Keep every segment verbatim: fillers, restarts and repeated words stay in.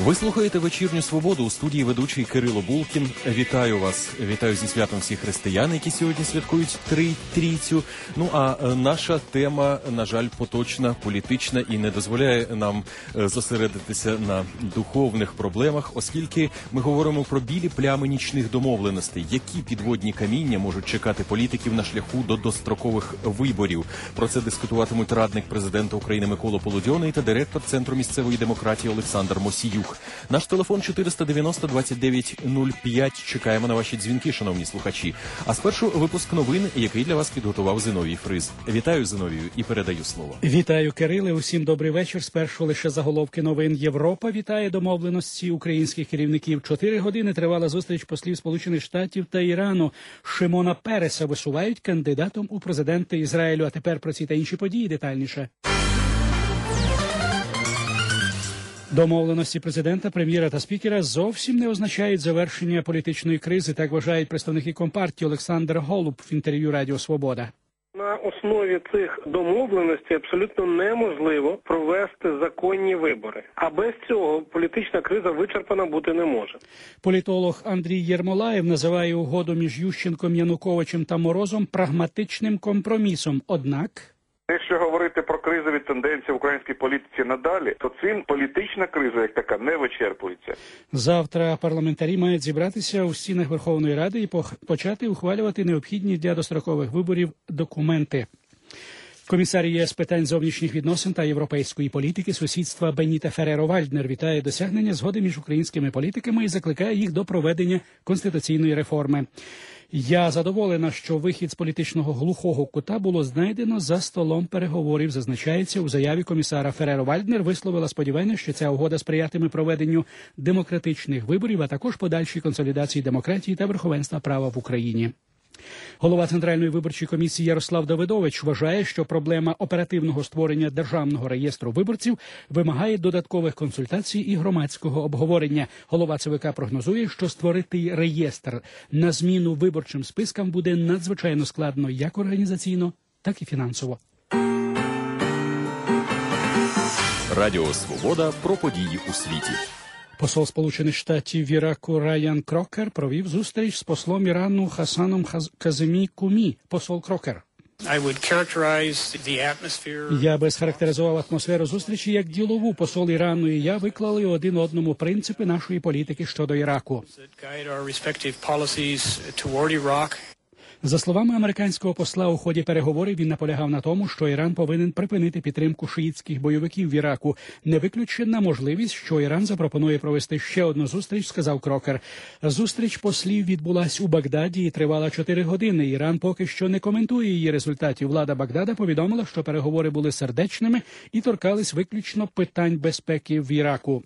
Ви слухаєте «Вечірню свободу», у студії ведучий Кирило Булкін. Вітаю вас, вітаю зі святом всіх християн, які сьогодні святкують Трійцю. Ну а наша тема, на жаль, поточна, політична і не дозволяє нам зосередитися на духовних проблемах, оскільки ми говоримо про білі плями нічних домовленостей, які підводні каміння можуть чекати політиків на шляху до дострокових виборів. Про це дискутуватимуть радник президента України Микола Полудьоний та директор Центру місцевої демократії Олександр Мосіюк. Наш телефон чотириста дев'яносто двадцять дев'ять нуль п'ять. Чекаємо на ваші дзвінки, шановні слухачі. А спершу випуск новин, який для вас підготував Зиновій Фриз. Вітаю, Зиновію, і передаю слово. Вітаю, Кириле. Усім добрий вечір. Спершу лише заголовки новин. Європа вітає домовленості українських керівників. Чотири години тривала зустріч послів Сполучених Штатів та Ірану. Шимона Переса висувають кандидатом у президенти Ізраїлю. А тепер про ці та інші події детальніше. Домовленості президента, прем'єра та спікера зовсім не означають завершення політичної кризи, так вважають представники Компартії Олександр Голуб в інтерв'ю Радіо Свобода. На основі цих домовленостей абсолютно неможливо провести законні вибори. А без цього політична криза вичерпана бути не може. Політолог Андрій Єрмолаєв називає угоду між Ющенком, Януковичем та Морозом прагматичним компромісом. Однак... Якщо говорити про кризові тенденції в українській політиці надалі, то цим політична криза, як така, не вичерпується. Завтра парламентарі мають зібратися у стінах Верховної Ради і почати ухвалювати необхідні для дострокових виборів документи. Комісар ЄС з питань зовнішніх відносин та європейської політики сусідства Беніта Фереро-Вальднер вітає досягнення згоди між українськими політиками і закликає їх до проведення конституційної реформи. Я задоволена, що вихід з політичного глухого кута було знайдено за столом переговорів, зазначається у заяві комісара. Фереро-Вальднер висловила сподівання, що ця угода сприятиме проведенню демократичних виборів, а також подальшій консолідації демократії та верховенства права в Україні. Голова Центральної виборчої комісії Ярослав Давидович вважає, що проблема оперативного створення державного реєстру виборців вимагає додаткових консультацій і громадського обговорення. Голова ЦВК прогнозує, що створити реєстр на зміну виборчим спискам буде надзвичайно складно як організаційно, так і фінансово. Радіо Свобода про події у світі. Посол Сполучених Штатів в Іраку Райан Крокер провів зустріч з послом Ірану Хасаном Каземі Кумі. Посол Крокер. Я би схарактеризував атмосферу зустрічі як ділову. Посол Ірану і я виклали один одному принципи нашої політики щодо Іраку. За словами американського посла, у ході переговорів він наполягав на тому, що Іран повинен припинити підтримку шиїтських бойовиків в Іраку. Не виключена можливість, що Іран запропонує провести ще одну зустріч, сказав Крокер. Зустріч послів відбулась у Багдаді і тривала чотири години. Іран поки що не коментує її результатів. Влада Багдада повідомила, що переговори були сердечними і торкались виключно питань безпеки в Іраку.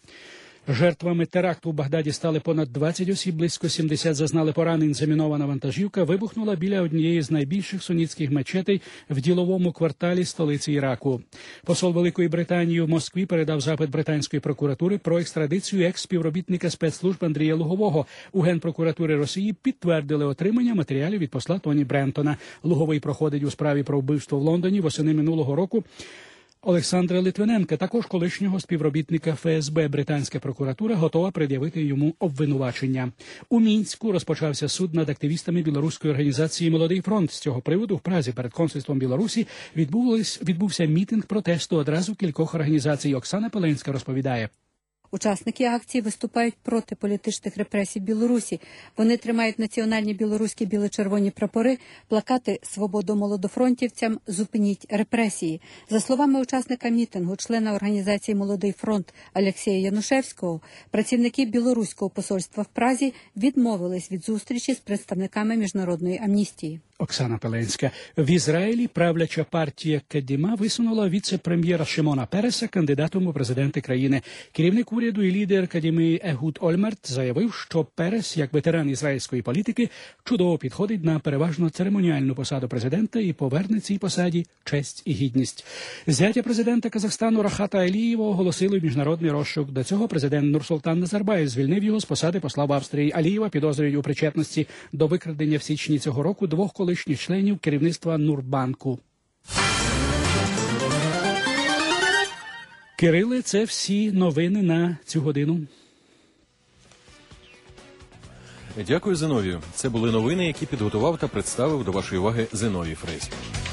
Жертвами теракту у Багдаді стали понад двадцять осіб, близько сімдесят зазнали поранень. Замінована вантажівка вибухнула біля однієї з найбільших сунітських мечетей в діловому кварталі столиці Іраку. Посол Великої Британії в Москві передав запит британської прокуратури про екстрадицію екс-співробітника спецслужб Андрія Лугового. У Генпрокуратури Росії підтвердили отримання матеріалів від посла Тоні Брентона. Луговий проходить у справі про вбивство в Лондоні восени минулого року Олександра Литвиненка, також колишнього співробітника Еф Ес Бе. Британська прокуратура готова пред'явити йому обвинувачення. У Мінську розпочався суд над активістами білоруської організації «Молодий фронт». З цього приводу в Празі перед консульством Білорусі відбувся мітинг протесту одразу кількох організацій. Оксана Пеленська розповідає. Учасники акції виступають проти політичних репресій в Білорусі. Вони тримають національні білоруські біло-червоні прапори, плакати «Свободу молодофронтівцям», «Зупиніть репресії». За словами учасника мітингу, члена організації «Молодий фронт» Олексія Янушевського, працівники білоруського посольства в Празі відмовились від зустрічі з представниками міжнародної амністії. Оксана Пеленська. В Ізраїлі правляча партія Кадіма висунула віце-прем'єра Шимона Переса кандидатом у президенти країни. Керівник уряду і лідер Кадіми Егуд Ольмерт заявив, що Перес, як ветеран ізраїльської політики, чудово підходить на переважно церемоніальну посаду президента і поверне цій посаді честь і гідність. Зятя президента Казахстану Рахата Алієва оголосили в міжнародний розшук. До цього президент Нурсултан Назарбаєв звільнив його з посади посла в Австрії. Алієва підозрюють у причетності до викрадення в січні цього року двох колишніх членів керівництва Нурбанку. Кириле, це всі новини на цю годину. Дякую, Зиновію. Це були новини, які підготував та представив до вашої уваги Зиновій Фрейс.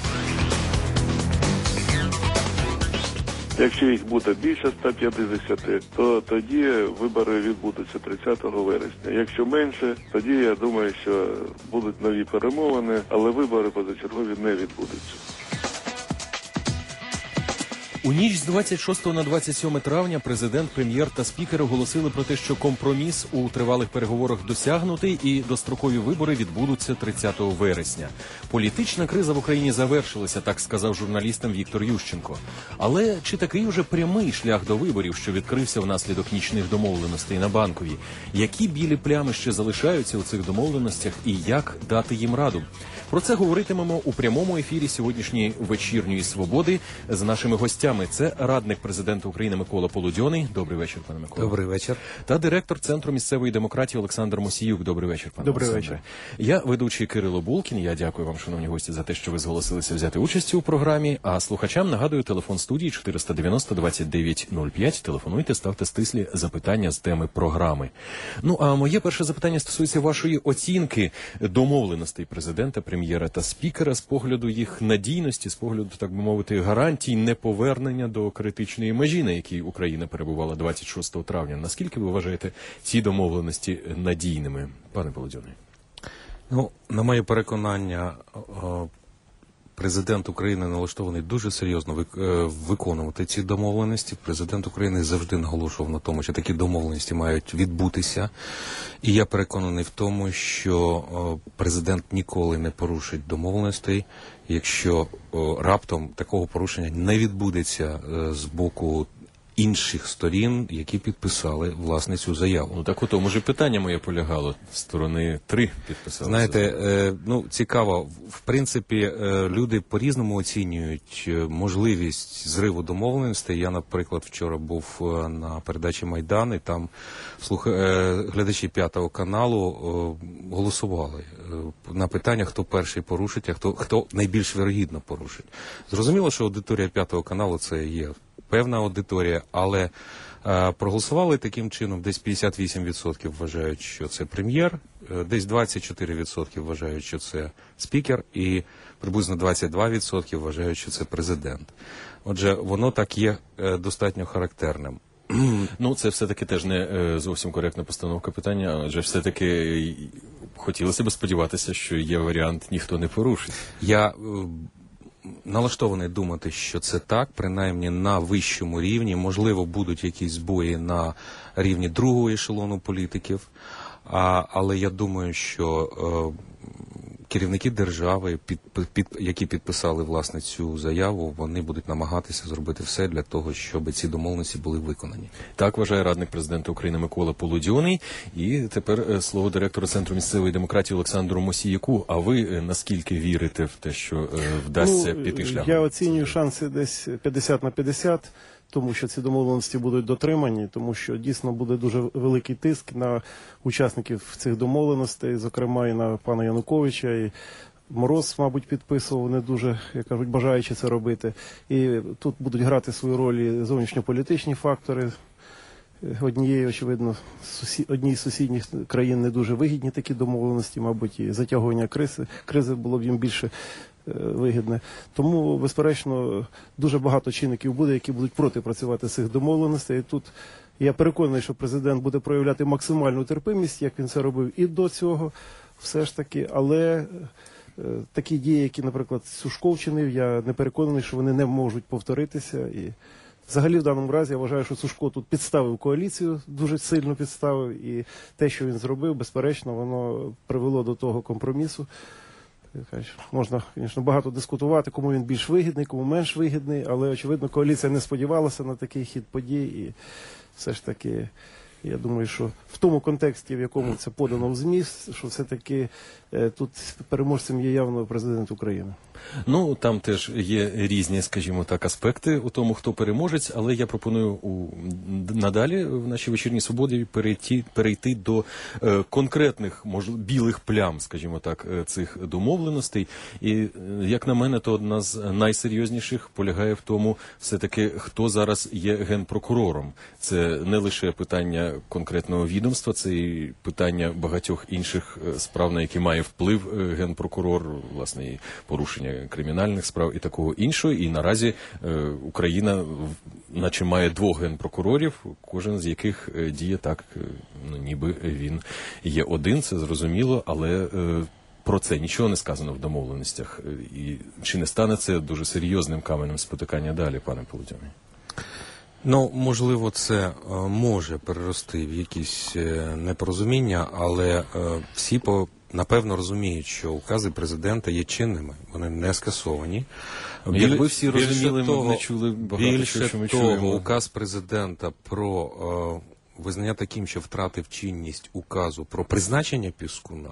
Якщо їх буде більше ста п'ятдесяти, то тоді вибори відбудуться тридцятого вересня. Якщо менше, тоді я думаю, що будуть нові перемовини, але вибори позачергові не відбудуться. У ніч з двадцять шостого на двадцять сьоме травня президент, прем'єр та спікер оголосили про те, що компроміс у тривалих переговорах досягнутий і дострокові вибори відбудуться тридцятого вересня. Політична криза в Україні завершилася, так сказав журналістам Віктор Ющенко. Але чи такий уже прямий шлях до виборів, що відкрився внаслідок нічних домовленостей на Банковій? Які білі плями ще залишаються у цих домовленостях і як дати їм раду? Про це говоритимемо у прямому ефірі сьогоднішньої «Вечірньої свободи» з нашими гостями. Це радник президента України Микола Полудьоний. Добрий вечір, пане Микола. Добрий вечір. Та директор Центру місцевої демократії Олександр Мосіюк. Добрий вечір, пане Добрий Олександре. вечір. Я ведучий Кирило Булкін. Я дякую вам, шановні гості, за те, що ви зголосилися взяти участь у програмі. А слухачам нагадую, телефон студії чотириста дев'яносто двадцять дев'ять нуль п'ять. Телефонуйте, ставте стислі запитання з теми програми. Ну, а моє перше запитання стосується вашої оцінки домовленостей президента, прем'єра та спікера з погляду їх надійності, з погляду, так би мовити, гарантій неповернення до критичної межі, на якій Україна перебувала двадцять шостого травня. Наскільки ви вважаєте ці домовленості надійними, пане Полудьоний? Ну, на моє переконання, президент України налаштований дуже серйозно виконувати ці домовленості. Президент України завжди наголошував на тому, що такі домовленості мають відбутися. І я переконаний в тому, що президент ніколи не порушить домовленостей, якщо раптом такого порушення не відбудеться з боку інших сторін, які підписали, власне, цю заяву. Ну так у тому ж питання моє полягало. Сторони три підписали. Знаєте, е, ну, цікаво, в принципі, е, люди по-різному оцінюють можливість зриву домовленостей. Я, наприклад, вчора був на передачі «Майдан», і там слух... е, глядачі п'ятого каналу е, голосували е, на питання, хто перший порушить, а хто, хто найбільш вірогідно порушить. Зрозуміло, що аудиторія п'ятого каналу це є певна аудиторія, але е, проголосували таким чином, десь п'ятдесят вісім відсотків вважають, що це прем'єр, е, десь двадцять чотири відсотки вважають, що це спікер, і приблизно двадцять два відсотки вважають, що це президент. Отже, воно так є е, достатньо характерним. Ну, це все-таки теж не е, зовсім коректна постановка питання, адже все-таки хотілося б сподіватися, що є варіант «ніхто не порушить». Я е, налаштований думати, що це так, принаймні на вищому рівні. Можливо, будуть якісь збої на рівні другого ешелону політиків, а, але я думаю, що е, керівники держави, під, під, які підписали, власне, цю заяву, вони будуть намагатися зробити все для того, щоб ці домовленості були виконані. Так вважає радник президента України Микола Полудьоний. І тепер слово директору Центру місцевої демократії Олександру Мосіюку. А ви наскільки вірите в те, що вдасться ну, піти шляхом? Я оцінюю шанси десь п'ятдесят на п'ятдесят. Тому що ці домовленості будуть дотримані, тому що дійсно буде дуже великий тиск на учасників цих домовленостей, зокрема і на пана Януковича, і Мороз, мабуть, підписував, не дуже, як кажуть, бажаючи це робити. І тут будуть грати свою роль і зовнішньополітичні фактори. Однієї, очевидно, сусі... одній з сусідніх країн не дуже вигідні такі домовленості, мабуть, і затягування кризи, кризи було б їм більше вигідне. Тому, безперечно, дуже багато чинників буде, які будуть проти працювати цих домовленостей. І тут я переконаний, що президент буде проявляти максимальну терпимість, як він це робив і до цього, все ж таки. Але е, такі дії, які, наприклад, Сушков чинив, я не переконаний, що вони не можуть повторитися. І взагалі, в даному разі, я вважаю, що Сушко тут підставив коаліцію, дуже сильно підставив. І те, що він зробив, безперечно, воно привело до того компромісу. Можна, звісно, багато дискутувати, кому він більш вигідний, кому менш вигідний, але, очевидно, коаліція не сподівалася на такий хід подій і все ж таки Я думаю, що в тому контексті, в якому це подано в ЗМІ, що все-таки е, тут переможцем є явно президент України. Ну, там теж є різні, скажімо так, аспекти у тому, хто переможець, але я пропоную у, надалі в нашій вечірній свободі перейти, перейти до е, конкретних, можливо, білих плям, скажімо так, е, цих домовленостей. І, е, як на мене, то одна з найсерйозніших полягає в тому, все-таки, хто зараз є генпрокурором. Це не лише питання конкретного відомства, це і питання багатьох інших справ, на які має вплив е, генпрокурор, власне, і порушення кримінальних справ і такого іншого. І наразі е, Україна наче має двох генпрокурорів, кожен з яких е, діє так, е, ну, ніби він є один, це зрозуміло, але е, про це нічого не сказано в домовленостях. І чи не стане це дуже серйозним каменем спотикання далі, пане Полудьоний? Ну, можливо, це е, може перерости в якісь е, непорозуміння, але е, всі по напевно розуміють, що укази президента є чинними, вони не скасовані. Якби всі розуміли, того, ми не чули багато більше що ми того, чуємо. Указ президента про е, визнання таким, що втратив чинність указу про призначення Піскуна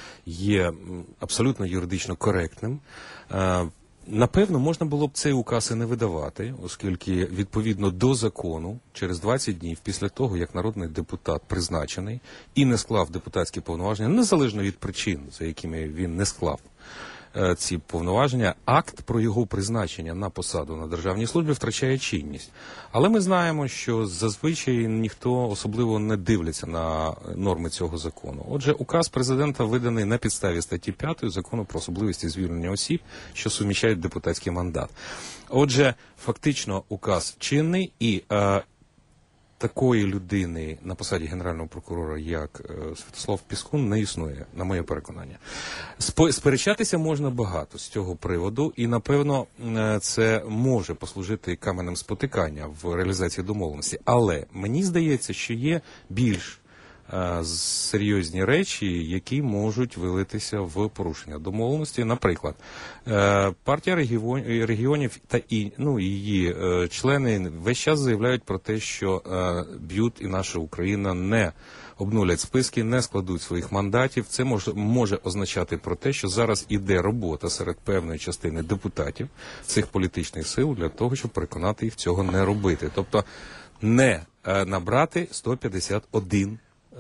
є абсолютно юридично коректним. Е, Напевно, можна було б цей указ і не видавати, оскільки відповідно до закону через двадцять днів після того, як народний депутат призначений і не склав депутатські повноваження, незалежно від причин, за якими він не склав е, ці повноваження, акт про його призначення на посаду на державній службі втрачає чинність. Але ми знаємо, що зазвичай ніхто особливо не дивиться на норми цього закону. Отже, указ президента виданий на підставі статті п'ятої Закону про особливості звільнення осіб, що суміщають депутатський мандат. Отже, фактично указ чинний, і е, такої людини на посаді генерального прокурора, як е, Святослав Піскун, не існує, на моє переконання. Спо- сперечатися можна багато з цього приводу, і, напевно, е, це може послужити каменем спотикання в реалізації домовленості. Але мені здається, що є більш е, серйозні речі, які можуть вилитися в порушення домовленості. Наприклад, е, партія регіон, регіонів та і, ну, її е, члени весь час заявляють про те, що е, БЮТ і наша Україна не обнулять списки, не складуть своїх мандатів. Це може, може означати про те, що зараз іде робота серед певної частини депутатів цих політичних сил для того, щоб переконати їх цього не робити. Тобто не е, набрати сто п'ятдесят один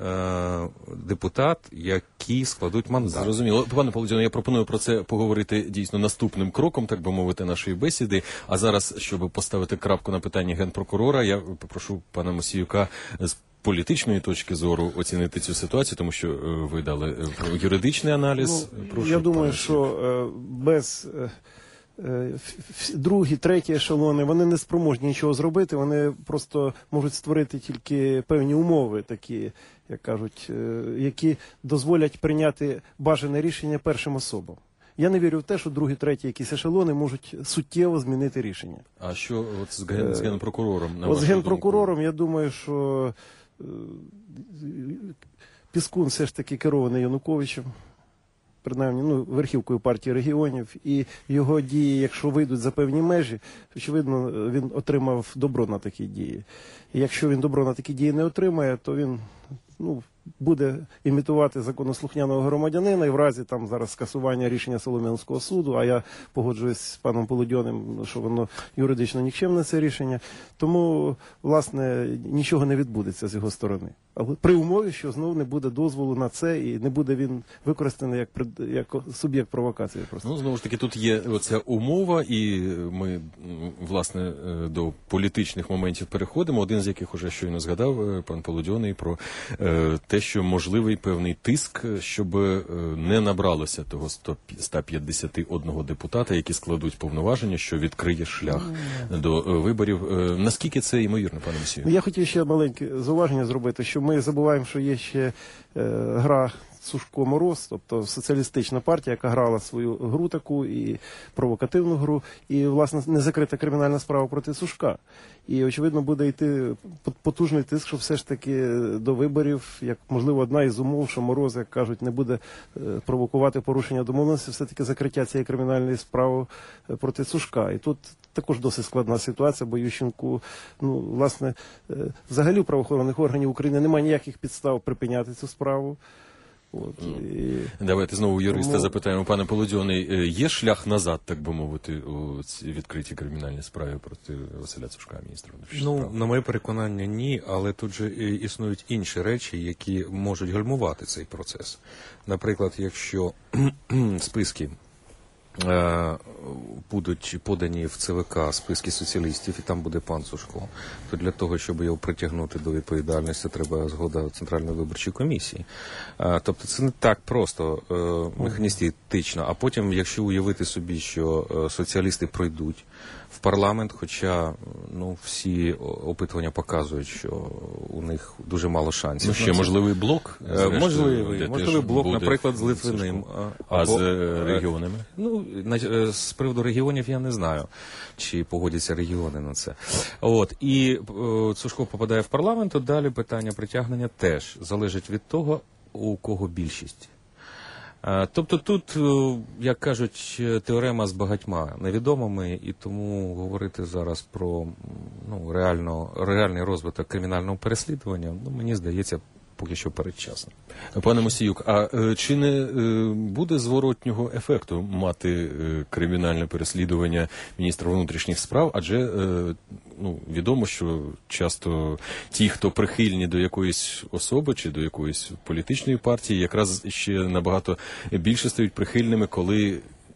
депутат, які складуть мандат. Зрозуміло. Пане Полудьоне, я пропоную про це поговорити дійсно наступним кроком, так би мовити, нашої бесіди. А зараз, щоб поставити крапку на питанні генпрокурора, я попрошу пана Мосіюка з політичної точки зору оцінити цю ситуацію, тому що ви дали юридичний аналіз. Ну, Прошу, я думаю, пане що е, без е, другі, треті ешелони, вони не спроможні нічого зробити, вони просто можуть створити тільки певні умови такі, як кажуть, які дозволять прийняти бажане рішення першим особам. Я не вірю в те, що другі, треті якісь ешелони можуть суттєво змінити рішення. А що от з, ген, з генпрокурором? На от з генпрокурором, думку? Я думаю, що Піскун все ж таки керований Януковичем, принаймні, ну, верхівкою партії регіонів, і його дії, якщо вийдуть за певні межі, очевидно, він отримав добро на такі дії. І якщо він добро на такі дії не отримає, то він, ну, буде імітувати законослухняного громадянина, і в разі там зараз скасування рішення Солом'янського суду, а я погоджуюсь з паном Полудьоним, що воно юридично нікчемне це рішення, тому, власне, нічого не відбудеться з його сторони. Але при умові, що знову не буде дозволу на це, і не буде він використаний як, як суб'єкт провокації. Просто. Ну, знову ж таки, тут є оця умова, і ми, власне, до політичних моментів переходимо. Один з яких уже щойно згадав пан Полудьоний про е, те, що можливий певний тиск, щоб не набралося того сто п'ятдесят один депутата, які складуть повноваження, що відкриє шлях mm. до виборів. Наскільки це ймовірно, пане Мосію? Я хотів ще маленьке зауваження зробити, що ми забуваємо, що є ще е, гра Сушко Мороз, тобто соціалістична партія, яка грала свою гру таку і провокативну гру, і, власне, не закрита кримінальна справа проти Сушка. І, очевидно, буде йти потужний тиск, що все ж таки до виборів, як, можливо, одна із умов, що Мороз, як кажуть, не буде провокувати порушення домовленості, все-таки закриття цієї кримінальної справи проти Сушка. І тут також досить складна ситуація, бо Ющенку, ну, власне, взагалі у правоохоронних органів України немає ніяких підстав припиняти цю справу. От, і... Давайте знову юриста Тому... запитаємо, пане Полудьоний, є шлях назад, так би мовити, у цій відкритій кримінальній справі проти Василя Сушка, міністра внутрішніх Ну, справ? на моє переконання, ні, але тут же існують інші речі, які можуть гальмувати цей процес. Наприклад, якщо списки е, будуть подані в ЦВК, списки соціалістів, і там буде пан Сушко, то для того, щоб його притягнути до відповідальності, треба згода Центральної виборчої комісії. Е, тобто це не так просто е, механістично, а потім, якщо уявити собі, що е, соціалісти пройдуть в парламент, хоча, ну, всі опитування показують, що у них дуже мало шансів. Ну, ще можливий блок? Зрештою, можливий, можливий блок, наприклад, з Литвиним. А або, з регіонами? Ну, з приводу регіонів я не знаю, чи погодяться регіони на це. От, і е, Сушко попадає в парламент, то далі питання притягнення теж залежить від того, у кого більшість. Тобто тут, як кажуть, теорема з багатьма невідомими, і тому говорити зараз про, ну, реально, реальний розвиток кримінального переслідування, ну, мені здається, поки що передчасно. Пане Мосіюк, а е, чи не е, буде зворотнього ефекту мати е, кримінальне переслідування міністра внутрішніх справ? Адже е, ну, відомо, що часто ті, хто прихильні до якоїсь особи чи до якоїсь політичної партії, якраз ще набагато більше стають прихильними, коли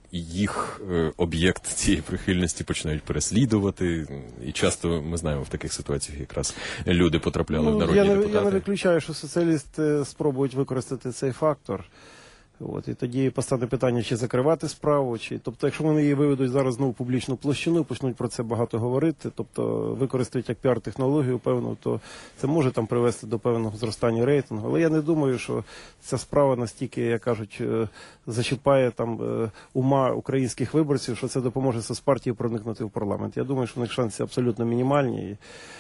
їх е, об'єкт цієї прихильності починають переслідувати. І часто, ми знаємо, в таких ситуаціях якраз люди потрапляли ну, в народні я не, депутати. Я не виключаю, що соціалісти спробують використати цей фактор. От, і тоді постане питання, чи закривати справу, чи, тобто, якщо вони її виведуть зараз знову в публічну площину, почнуть про це багато говорити, тобто використають як піар-технологію певну, то це може там привести до певного зростання рейтингу. Але я не думаю, що ця справа настільки, як кажуть, зачіпає там ума українських виборців, що це допоможе соцпартії проникнути в парламент. Я думаю, що у них шанси абсолютно мінімальні.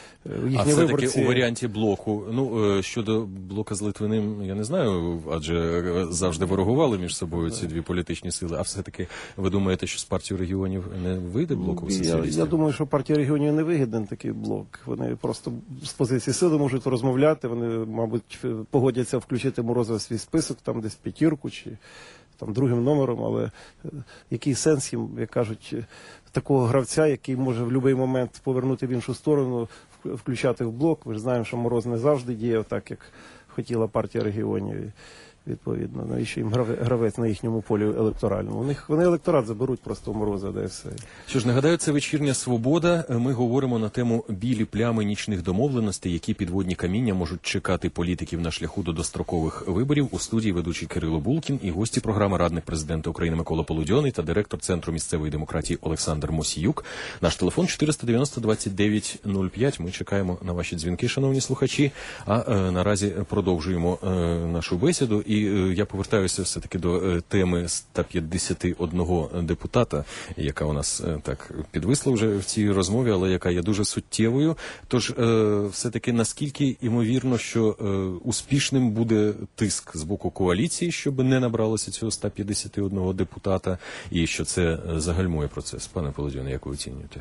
А все-таки виборці... у варіанті блоку, ну, щодо блока з Литвиним, я не знаю, адже завжди ворогували між собою ці дві політичні сили, а все-таки ви думаєте, що з партією регіонів не вийде блоку соціалістів? Я, я думаю, що партія регіонів не вигідний такий блок. Вони просто з позиції сили можуть розмовляти, вони, мабуть, погодяться включити Мороза в свій список, там десь п'ятірку чи там другим номером, але який сенс їм, як кажуть, такого гравця, який може в будь-який момент повернути в іншу сторону, включати в блок. Ми ж знаємо, що Мороз не завжди діяв так, як хотіла партія регіонів. Відповідно, навіщо їм гравець на їхньому полі електоральному? У них вони електорат заберуть просто у Мороза, де все. Що ж, нагадаю, це вечірня «Свобода». Ми говоримо на тему білі плями нічних домовленостей, які підводні каміння можуть чекати політиків на шляху до дострокових виборів. У студії ведучий Кирило Булкін і гості програми радник президента України Микола Полудьоний та директор Центру місцевої демократії Олександр Мосіюк. Наш телефон чотириста дев'яносто двадцять дев'ять нуль п'ять. Ми чекаємо на ваші дзвінки, шановні слухачі. А е, наразі продовжуємо е, нашу бесіду. І я повертаюся все-таки до теми ста п'ятдесят один депутата, яка у нас так підвисла вже в цій розмові, але яка є дуже суттєвою. Тож, все-таки наскільки ймовірно, що успішним буде тиск з боку коаліції, щоб не набралося цього ста п'ятдесят один депутата, і що це загальмує процес? Пане Полудьоне, як ви оцінюєте?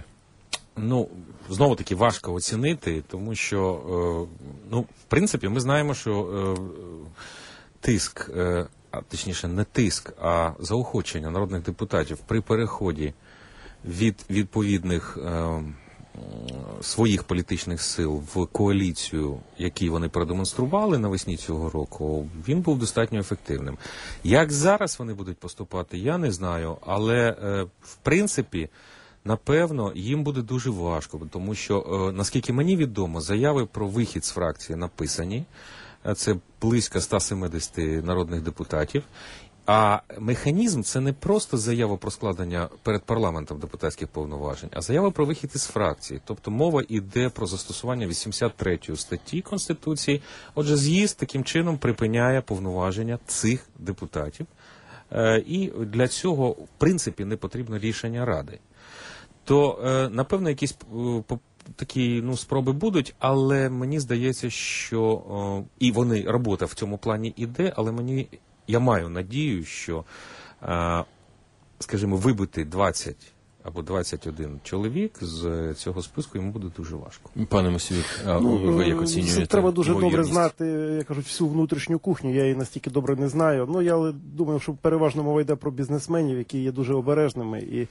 Ну, знову-таки важко оцінити, тому що, ну, в принципі, ми знаємо, що тиск, а точніше не тиск, а заохочення народних депутатів при переході від відповідних е, своїх політичних сил в коаліцію, які вони продемонстрували навесні цього року, він був достатньо ефективним. Як зараз вони будуть поступати, я не знаю, але е, в принципі, напевно, їм буде дуже важко, тому що, е, наскільки мені відомо, заяви про вихід з фракції написані. Це близько ста сімдесят народних депутатів. А механізм – це не просто заява про складення перед парламентом депутатських повноважень, а заява про вихід із фракції. Тобто мова йде про застосування вісімдесят третьої статті Конституції. Отже, з'їзд таким чином припиняє повноваження цих депутатів. І для цього, в принципі, не потрібно рішення Ради. То, напевно, якісь такі ну, спроби будуть, але мені здається, що і вони, робота в цьому плані іде, але мені, я маю надію, що, скажімо, вибити двадцять або двадцять один чоловік з цього списку йому буде дуже важко. Пане Мосійчук, а ну, ви як оцінюєте? Треба дуже ймовірність? добре знати, як кажуть, всю внутрішню кухню. Я її настільки добре не знаю. Ну, я думаю, що переважно мова йде про бізнесменів, які є дуже обережними. І,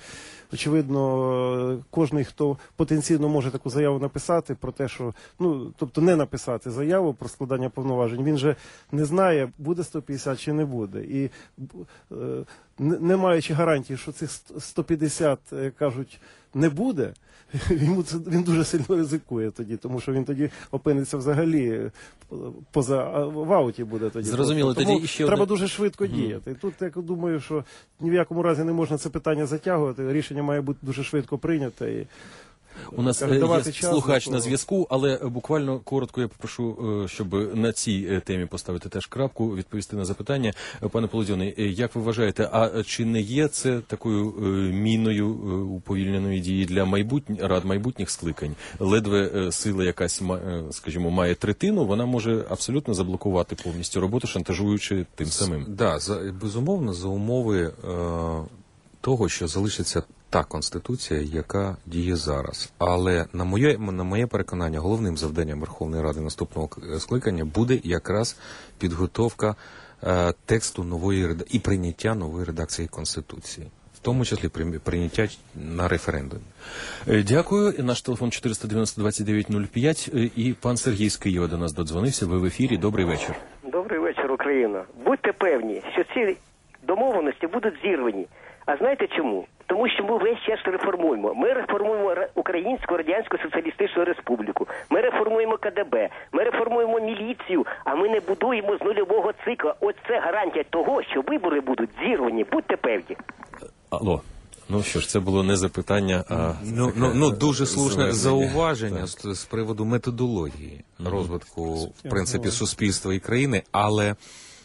очевидно, кожен, хто потенційно може таку заяву написати про те, що, ну, тобто не написати заяву про складання повноважень, він же не знає, буде сто п'ятдесят чи не буде. І е, не маючи гарантії, що цих сто п'ятдесят, кажуть, не буде, він, він дуже сильно ризикує тоді, тому що він тоді опиниться взагалі поза, в ауті буде тоді. Зрозуміло, тому тоді ще треба одне... дуже швидко діяти. І тут, я думаю, що ні в якому разі не можна це питання затягувати, рішення має бути дуже швидко прийняте. І у нас кажуть, є час, слухач то... на зв'язку, але буквально коротко я попрошу, щоб на цій темі поставити теж крапку, відповісти на запитання. Пане Полозьоний, як ви вважаєте, а чи не є це такою міною уповільненої дії для майбутніх рад майбутніх скликань? Ледве сила якась, скажімо, має третину, вона може абсолютно заблокувати повністю роботу, шантажуючи тим самим. Да, за, безумовно, за умови е, того, що залишиться та Конституція, яка діє зараз. Але, на моє, на моє переконання, головним завданням Верховної Ради наступного скликання буде якраз підготовка е, тексту нової і прийняття нової редакції Конституції. В тому числі прийняття на референдумі. Дякую. Наш телефон чотириста дев'яносто двадцять дев'ять нуль п'ять. І пан Сергій з Києва до нас додзвонився. Ви в ефірі. Добрий вечір. Добрий вечір, Україна. Будьте певні, що ці домовленості будуть зірвані. А знаєте чому? Тому що ми весь час реформуємо. Ми реформуємо Українську Радянську Соціалістичну Республіку, ми реформуємо ка де бе, ми реформуємо міліцію, а ми не будуємо з нульового цикла. Ось це гарантія того, що вибори будуть зірвані. Будьте певні. Алло. Ну що ж, це було не запитання, а ну, таке, ну, ну дуже слушне зауваження з, з приводу методології mm-hmm. розвитку, в принципі, суспільства і країни, але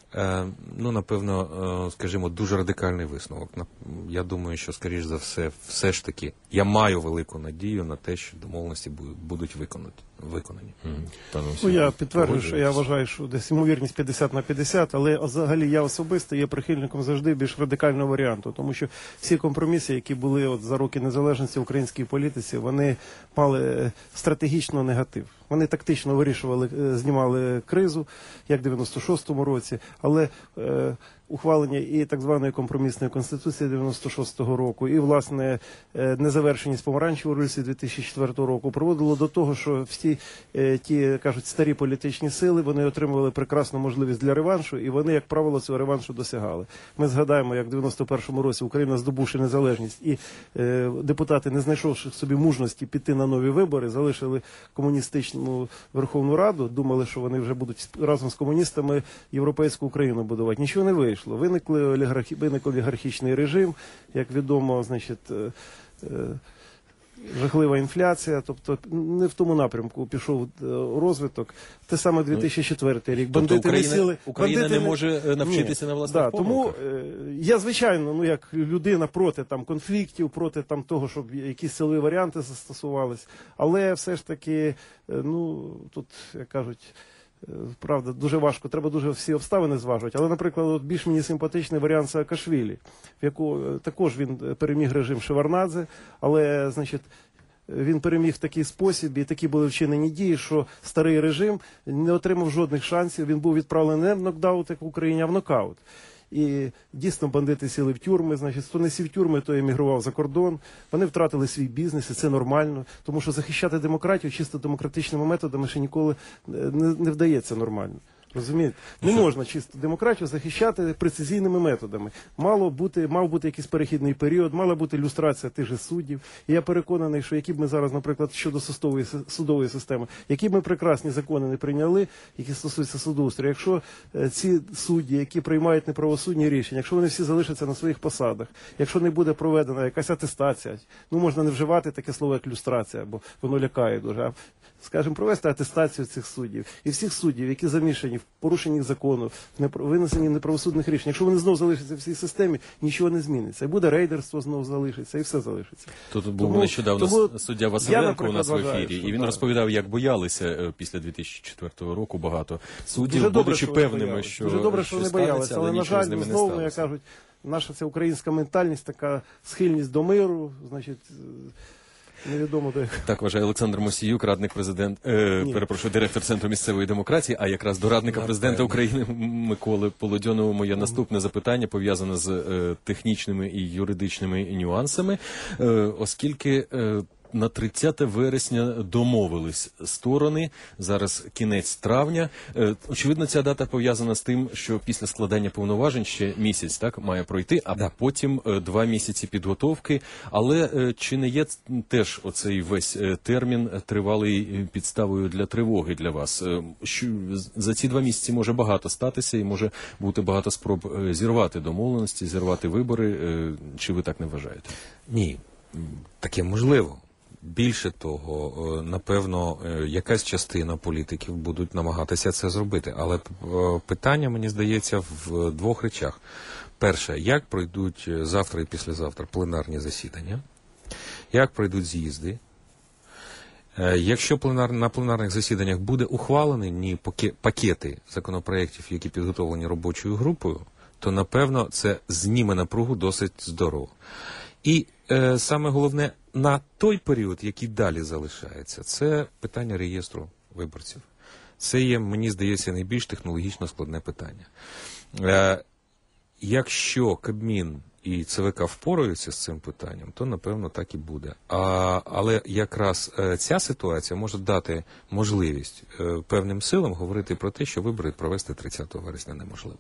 ну, напевно, скажімо, дуже радикальний висновок. Я думаю, що, скоріш за все, все ж таки, я маю велику надію на те, що домовленості будуть виконані. виконані. Mm. Ну, я підтверджую, що я вважаю, що десь ймовірність п'ятдесят на п'ятдесят, але взагалі я особисто є прихильником завжди більш радикального варіанту, тому що всі компроміси, які були от за роки незалежності в українській політиці, вони мали стратегічно негатив. Вони тактично вирішували, знімали кризу, як в дев'яносто шостому році, але е, ухвалення і так званої компромісної конституції дев'яносто шостого року, і, власне, незавершеність помаранчевої революції дві тисячі четвертого року приводило до того, що всі ті, кажуть, старі політичні сили, вони отримували прекрасну можливість для реваншу, і вони, як правило, цього реваншу досягали. Ми згадаємо, як в дев'яносто першому році Україна, здобувши незалежність, і е, депутати, не знайшовши собі мужності піти на нові вибори, залишили комуністичну Верховну Раду, думали, що вони вже будуть разом з комуністами європейську Україну будувати. Нічого не вийшло. Виникли олігархі... Виник олігархічний режим, як відомо, значить, е, е, жахлива інфляція, тобто не в тому напрямку пішов розвиток. Те саме дві тисячі четвертий рік. Тобто Бандити Україна, не сіли, Україна бандити не може навчитися Ні. на власних да, помилках? Тому е, я, звичайно, ну як людина проти там конфліктів, проти там того, щоб якісь силові варіанти застосувались, але все ж таки, е, ну, тут, як кажуть, правда, дуже важко, треба дуже всі обставини зважувати. Але, наприклад, от більш мені симпатичний варіант Саакашвілі, в якому також він переміг режим Шеварднадзе, але, значить, він переміг в такий спосіб, і такі були вчинені дії, що старий режим не отримав жодних шансів, він був відправлений не в нокдаут, як в Україні, а в нокаут. І дійсно бандити сіли в тюрми, значить, хто не сів в тюрми, то емігрував за кордон. Вони втратили свій бізнес, і це нормально, тому що захищати демократію чисто демократичними методами ще ніколи не, не вдається нормально. Розумієте? Не можна чисто демократію захищати прецизійними методами. Мало бути, мав бути якийсь перехідний період, мала бути люстрація тих же суддів. І я переконаний, що які б ми зараз, наприклад, щодо судової, судової системи, які б ми прекрасні закони не прийняли, які стосуються судоустрою, якщо е, ці судді, які приймають неправосудні рішення, якщо вони всі залишаться на своїх посадах, якщо не буде проведена якась атестація, ну можна не вживати таке слово, як люстрація, бо воно лякає дуже, а, скажімо, провести атестацію цих суддів і всіх суддів, які замішані в порушенні закону, в винесенні неправосудних рішень. Якщо вони знов залишаться в цій системі, нічого не зміниться. І буде рейдерство знов залишиться, і все залишиться. Тут був Тому, нещодавно тому суддя Василенко я, у нас в вважаю, ефірі, що, і він так. розповідав, як боялися після дві тисячі четвертого року багато суддів, Дуже добре, будучи що вони певними, боялися. що Дуже добре, що що вони станеться, боялися, але, але на нічого з жаль, ними не знову, як сталося. кажуть, наша ця українська ментальність, така схильність до миру, значить, невідомо де. Так вважає Олександр Мосіюк, радник президент, е, Ні. перепрошую, директор Центру місцевої демократії, а якраз до радника президента України Миколи Полудьонового моє наступне запитання пов'язане з е, технічними і юридичними нюансами, е, оскільки е, на тридцяте вересня домовились сторони, зараз кінець травня. Е, очевидно, ця дата пов'язана з тим, що після складання повноважень ще місяць так має пройти, а Да. потім е, два місяці підготовки. Але е, чи не є теж оцей весь е, термін тривалий е, підставою для тривоги для вас? Е, що з- за ці два місяці може багато статися і може бути багато спроб е, зірвати домовленості, зірвати вибори. Е, чи ви так не вважаєте? Ні, таке можливо. Більше того, е, напевно, е, якась частина політиків будуть намагатися це зробити. Але е, питання, мені здається, в двох речах. Перше, як пройдуть завтра і післязавтра пленарні засідання, як пройдуть з'їзди. Е, Якщо пленар, на пленарних засіданнях буде ухвалені паке- пакети законопроєктів, які підготовлені робочою групою, то, напевно, це зніме напругу досить здорово. І е, саме головне, на той період, який далі залишається, це питання реєстру виборців. Це є, мені здається, найбільш технологічно складне питання. Е, якщо Кабмін і ЦВК впораються з цим питанням, то, напевно, так і буде. А, але якраз е, ця ситуація може дати можливість е, певним силам говорити про те, що вибори провести тридцятого вересня неможливо.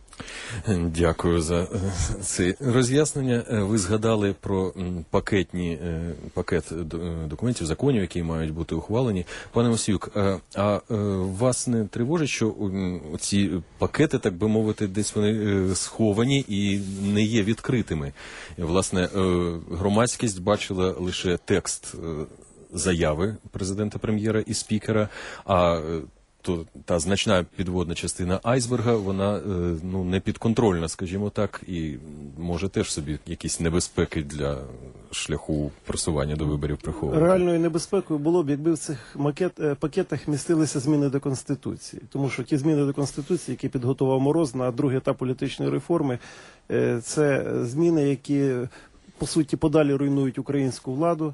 Дякую за е, це роз'яснення. Е, Ви згадали про м, пакетні е, пакет д- е, документів, законів, які мають бути ухвалені. Пане Мосіюк, е, а е, вас не тривожить, що м, ці пакети, так би мовити, десь вони е, сховані і не є відкритими? І, власне, е, громадськість бачила лише текст е, заяви президента, прем'єра і спікера, а е, то та значна підводна частина айсберга, вона е, ну не підконтрольна, скажімо так, і може теж собі якісь небезпеки для шляху просування до виборів приховувати. Реальною небезпекою було б, якби в цих макет, е, пакетах містилися зміни до Конституції. Тому що ті зміни до Конституції, які підготував Мороз на другий етап політичної реформи, е, це зміни, які, по суті, подалі руйнують українську владу.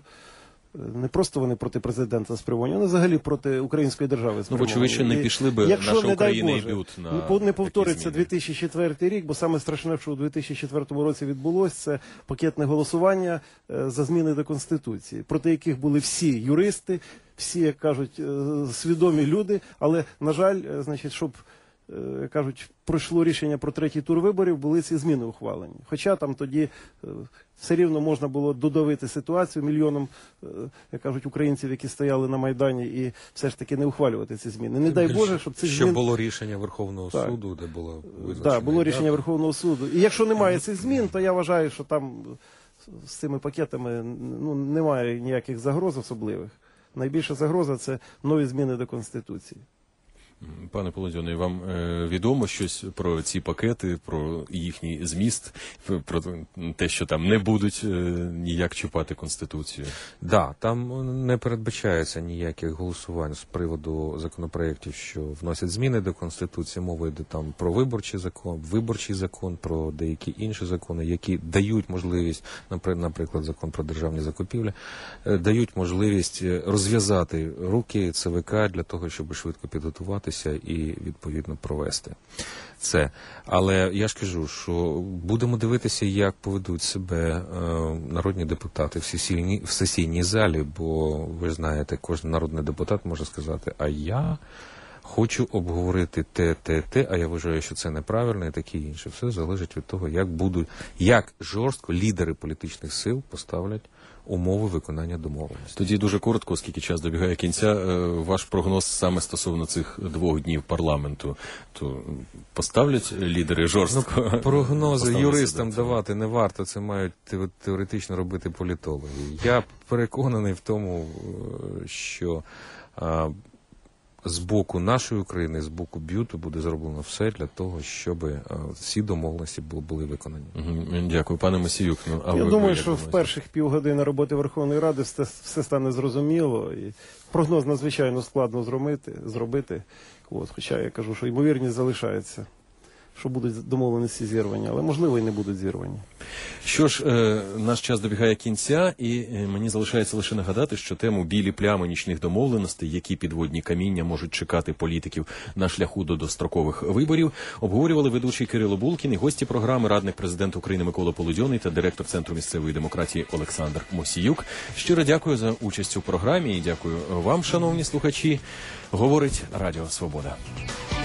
Не просто вони проти президента спрямовані, вони взагалі проти української держави Ну, спрямовані. вочевидь, не І пішли би, якщо, наша не дай Україна Боже, йдуть на не по- не повториться такі зміни. дві тисячі четвертий рік, бо саме страшне, що у дві тисячі четвертому році відбулося, це пакетне голосування е, за зміни до Конституції, проти яких були всі юристи, всі, як кажуть, е, свідомі люди, але, на жаль, е, значить, щоб е, як кажуть, пройшло рішення про третій тур виборів, були ці зміни ухвалені. Хоча там тоді е, все рівно можна було додавити ситуацію мільйонам, е, як кажуть, українців, які стояли на Майдані, і все ж таки не ухвалювати ці зміни. Не дай Боже, щоб цих Що змін... було рішення Верховного Так. суду, де було визначено. Так, було рішення Верховного суду. І якщо немає цих змін, то я вважаю, що там з цими пакетами ну, немає ніяких загроз особливих. Найбільша загроза – це нові зміни до Конституції. Пане Полудьоне, вам е, відомо щось про ці пакети, про їхній зміст, про те, що там не будуть е, ніяк чіпати Конституцію? Да, там не передбачається ніяких голосувань з приводу законопроєктів, що вносять зміни до Конституції. Мова йде там про виборчий закон, виборчий закон, про деякі інші закони, які дають можливість, наприклад, закон про державні закупівлі, е, дають можливість розв'язати руки ЦВК для того, щоб швидко підготувати і, відповідно, провести це. Але я ж кажу, що будемо дивитися, як поведуть себе е, народні депутати в сесійній, в сесійній залі, бо, ви знаєте, кожен народний депутат може сказати, а я хочу обговорити те, те, те, а я вважаю, що це неправильно і таке інше. Все залежить від того, як будуть, як жорстко лідери політичних сил поставлять умови виконання домовленості. Тоді дуже коротко, оскільки час добігає кінця, ваш прогноз саме стосовно цих двох днів парламенту, то поставлять лідери жорстко? Ну, прогнози юристам давати не варто, це мають теоретично робити політологи. Я переконаний в тому, що а, з боку нашої України, з боку б'юту буде зроблено все для того, щоб а, всі домовленості були, були виконані. Угу. Дякую. Пане Мосіюк. Ну, а Я ви, думаю, ви, що думаєте? в перших півгодини роботи Верховної Ради все, все стане зрозуміло. І прогноз надзвичайно складно зробити, зробити. От, хоча я кажу, що ймовірність залишається, що будуть домовленості зірвані, але можливо і не будуть зірвані. Що ж, е, наш час добігає кінця, і е, мені залишається лише нагадати, що тему білі плями нічних домовленостей, які підводні каміння можуть чекати політиків на шляху до дострокових виборів, обговорювали ведучий Кирило Булкін і гості програми, радник президента України Микола Полудьоний та директор Центру місцевої демократії Олександр Мосіюк. Щиро дякую за участь у програмі і дякую вам, шановні слухачі. Говорить Радіо Свобода.